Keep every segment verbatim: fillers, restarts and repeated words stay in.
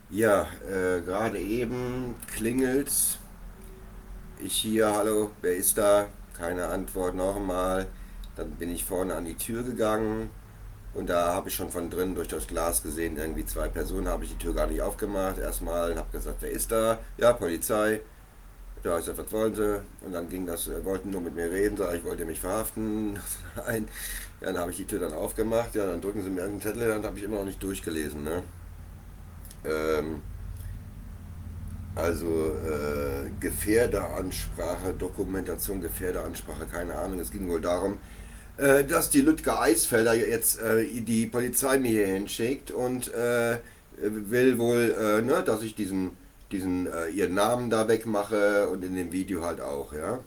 Ja, äh, gerade eben klingelt's. Ich hier, hallo, wer ist da? Keine Antwort nochmal. Dann bin ich vorne an die Tür gegangen und da habe ich schon von drinnen durch das Glas gesehen, irgendwie zwei Personen, habe ich die Tür gar nicht aufgemacht. Erstmal und habe gesagt, wer ist da? Ja, Polizei. Ja, ich sag, was wollen Sie? Und dann ging das, äh, wollten nur mit mir reden, sag ich, wollt ihr mich verhaften? Nein. Ja, dann habe ich die Tür dann aufgemacht, ja, dann drücken Sie mir irgendeinen Zettel, dann habe ich immer noch nicht durchgelesen, ne? Ähm, Also äh, Gefährderansprache, Dokumentation, Gefährderansprache, keine Ahnung. Es ging wohl darum, äh, dass die Lütger Eisfelder jetzt äh, die Polizei mir hier hinschickt und äh, will wohl, äh, ne, dass ich diesen, diesen äh, ihren Namen da wegmache und in dem Video halt auch, ja.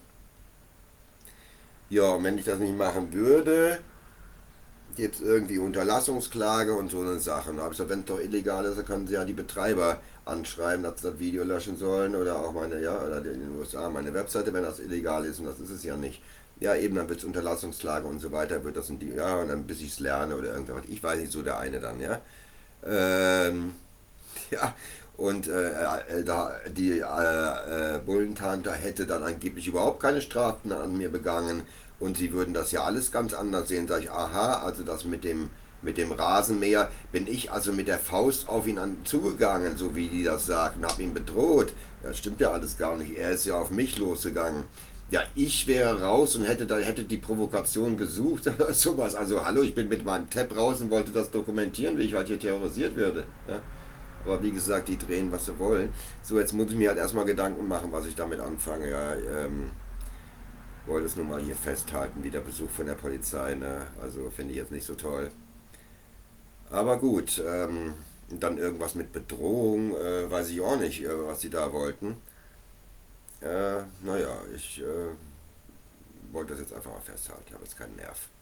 Ja, und wenn ich das nicht machen würde, jetzt irgendwie Unterlassungsklage und so eine Sache. Da habe ich gesagt, wenn es doch illegal ist, dann können sie ja die Betreiber anschreiben, dass sie das Video löschen sollen oder auch meine, ja, oder in den U S A meine Webseite, wenn das illegal ist und das ist es ja nicht. Ja, eben, dann wird es Unterlassungsklage und so weiter, wird das in die, ja, und dann bis ich es lerne oder irgendwas. Ich weiß nicht, so der eine dann, ja. Ähm, ja, und äh, äh, da, die äh, äh, Bullentante hätte dann angeblich überhaupt keine Strafen an mir begangen und sie würden das ja alles ganz anders sehen. Sag ich, aha, also das mit dem, mit dem Rasenmäher bin ich also mit der Faust auf ihn an, zugegangen, so wie die das sagen, habe ihn bedroht. Das stimmt ja alles gar nicht. Er ist ja auf mich losgegangen. Ja, ich wäre raus und hätte da hätte die Provokation gesucht oder sowas. Also hallo, ich bin mit meinem Tab raus und wollte das dokumentieren, wie ich halt hier terrorisiert werde. Ja? Aber wie gesagt, die drehen, was sie wollen. So, jetzt muss ich mir halt erstmal Gedanken machen, was ich damit anfange. Ja, ähm, wollte es nur mal hier festhalten, wie der Besuch von der Polizei. Ne? Also finde ich jetzt nicht so toll. Aber gut, ähm, dann irgendwas mit Bedrohung, äh, weiß ich auch nicht, äh, was sie da wollten. Äh, naja, ich äh, wollte das jetzt einfach mal festhalten. Ich habe jetzt keinen Nerv.